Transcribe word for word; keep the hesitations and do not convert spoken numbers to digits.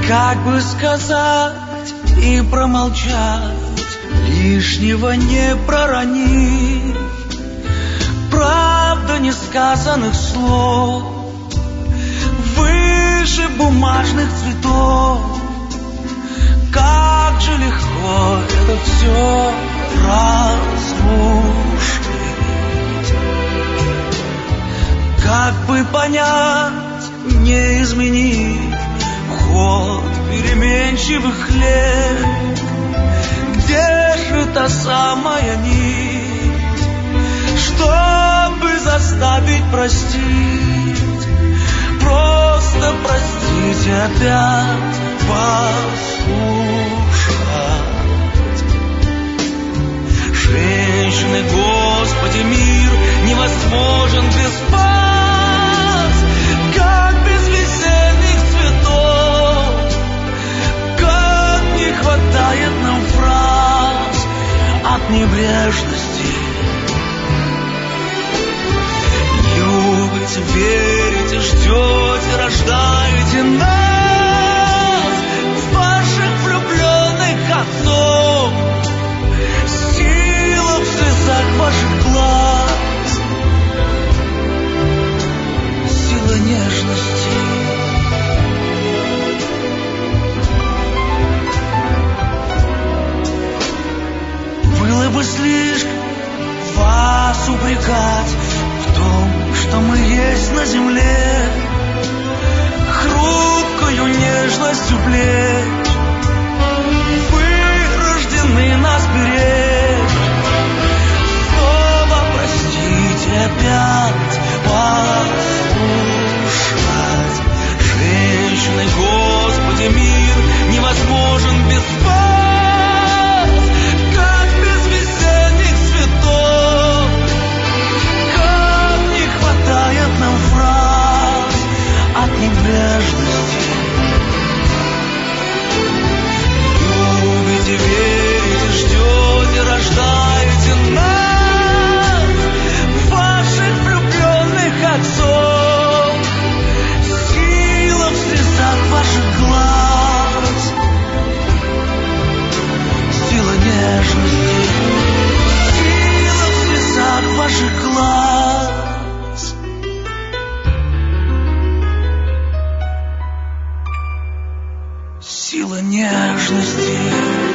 Как бы сказать и промолчать, лишнего не проронив, правда несказанных слов, выше бумажных цветов. Как же легко это все разрушить. Как бы понять, не изменив ход переменчивых лет, где же та самая нить, чтобы заставить простить, просто простить и опять послушать. Женщины, Господи, мир невозможен без вас, как без весенних цветов, как не хватает нам фраз от небрежности. Любите, верите, ждете, рождаете нас, ваших влюбленных отцов. Сила в слезах ваших глаз, сила нежности. Было бы слишком вас упрекать в том, что мы есть на земле, хрупкою нежностью плеч вы рождены нас беречь. Снова простите, опять послушать. Женщины, Господи, мир невозможен без вас, как без весенних цветов, как не хватает нам фраз от небрежности. Любите, верите, ждете, рождаете нас, ваших влюбленных отцов. Сила в слезах ваших глаз, сила нежности, сила в слезах ваших глаз. Сила нежности.